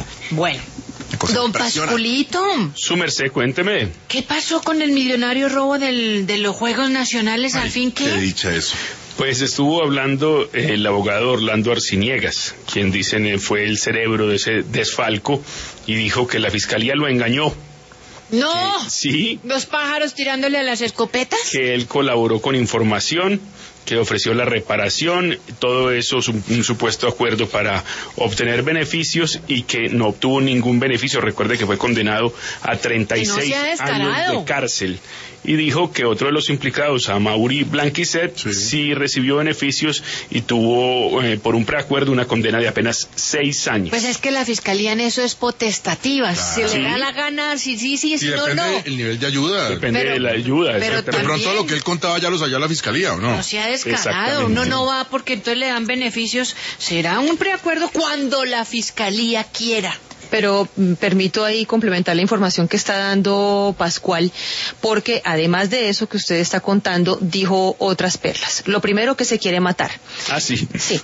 muchísimo. Bueno, don Pasculito. Su merced, cuénteme. ¿Qué pasó con el millonario robo de los Juegos Nacionales? ¿Al fin qué? ¿Qué dicha eso? Pues estuvo hablando el abogado Orlando Arciniegas, quien dicen fue el cerebro de ese desfalco, y dijo que la fiscalía lo engañó. ¡No! Sí. ¿Los pájaros tirándole a las escopetas? Que él colaboró con información, que ofreció la reparación, todo eso es un supuesto acuerdo para obtener beneficios, y que no obtuvo ningún beneficio. Recuerde que fue condenado a 36 años de cárcel. Y dijo que otro de los implicados, Amaury Blanquisset, sí recibió beneficios y tuvo por un preacuerdo una condena de apenas 6 años. Pues es que la fiscalía en eso es potestativa. Claro. Si le da la gana, sí, si no, no. Depende el nivel de ayuda. Depende de la ayuda. De pronto lo que él contaba ya lo sabía la fiscalía, ¿o no? No sea descarado, uno no va porque entonces le dan beneficios. Será un preacuerdo cuando la fiscalía quiera. Pero permito ahí complementar la información que está dando Pascual, porque además de eso que usted está contando, dijo otras perlas. Lo primero, que se quiere matar. Ah, sí. Sí,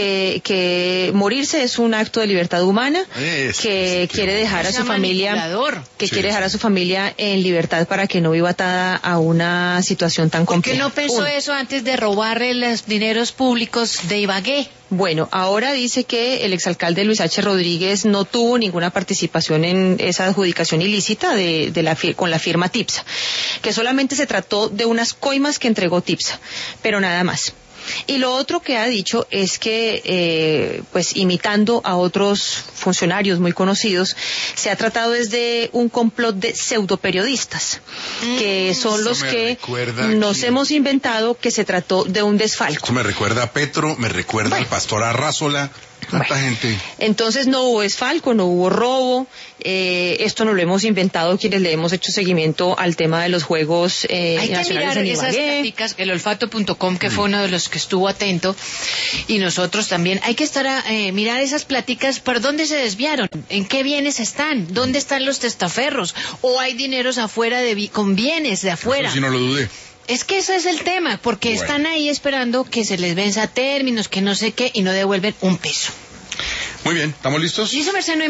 que morirse es un acto de libertad humana, que quiere dejar a su familia, quiere dejar a su familia en libertad para que no viva atada a una situación tan compleja. ¿Por qué no pensó eso antes de robarle los dineros públicos de Ibagué? Bueno, ahora dice que el exalcalde Luis H. Rodríguez no tuvo ninguna participación en esa adjudicación ilícita con la firma TIPSA, que solamente se trató de unas coimas que entregó TIPSA, pero nada más. Y lo otro que ha dicho es que, pues imitando a otros funcionarios muy conocidos, se ha tratado desde un complot de pseudoperiodistas, que son los que nos hemos inventado que se trató de un desfalco. Esto me recuerda a Petro, me recuerda al pastor Arrázola. Tanta gente. Entonces no hubo desfalco, no hubo robo, esto no lo hemos inventado quienes le hemos hecho seguimiento al tema de los Juegos Hay que mirar esas pláticas, el olfato.com, que fue uno de los que estuvo atento, y nosotros también. Hay que estar mirar esas pláticas, ¿por dónde se desviaron? ¿En qué bienes están? ¿Dónde están los testaferros? ¿O hay dineros afuera con bienes de afuera? Eso sí, no lo dudé. Es que ese es el tema, porque están ahí esperando que se les venza términos, que no sé qué, y no devuelven un peso. Muy bien, ¿estamos listos? Sí, su merced, no hay